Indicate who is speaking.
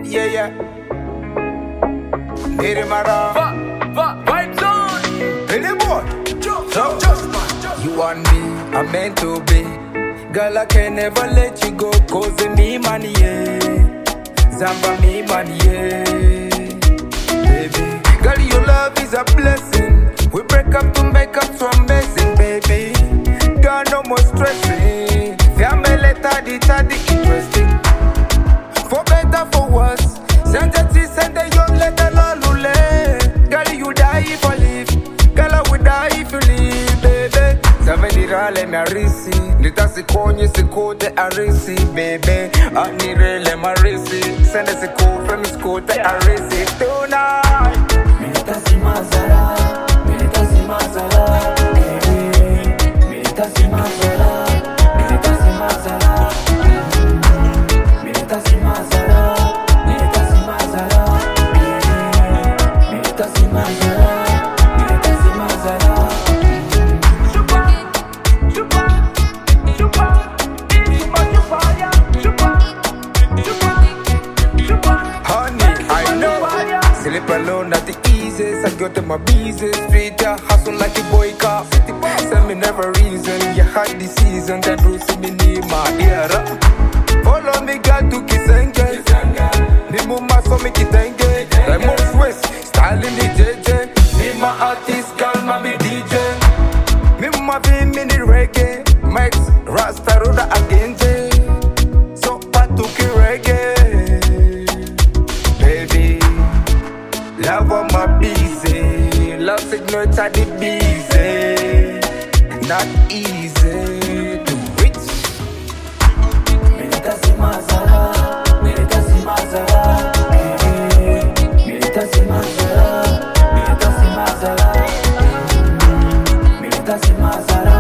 Speaker 1: Yeah, yeah. Need him around.
Speaker 2: Vibe zone.
Speaker 1: Billy boy. You and me, I'm meant to be. Girl, I can never let you go. Cause me money, yeah. Zamba me money, yeah. Baby, girl, your love is a blessing. We break up to make up so amazing, baby. Girl, no more stressing. Family, tadi, interesting. For better, for worse. Send the young letter, lolule. Girl, you die if I live. Girl, I would die if you leave, baby. Savenirale na risi. Nitasikonye sikote arisi, baby. Anirele marisi. Send a siko from sikote arisi. Tonight.
Speaker 3: Militasi mazara. Militasi mazara. Militasi mazara. Militasi mazara. Militasi mazara. Militasi mazara. Militasi mazara. Militasi mazara.
Speaker 1: Honey, I know. Sleep alone not the easiest. I go to my business. Street, hustle like a boy car. Send me never reason. You had the season that do see me need my ear. Follow me, girl, to Kisenge. Ni muma so me kitenge. Remo Swiss, styling the JJ. Me my artist, call me DJ. Me my V mini reggae. Max, Rasta, Ruda, Agenje. So, Patuki reggae. Baby, love on my busy. Love signal to the busy. Not easy to reach.
Speaker 3: Militasi mazara. Militasi mazara. Militasi mazara. Militasi mazara. Militasi mazara.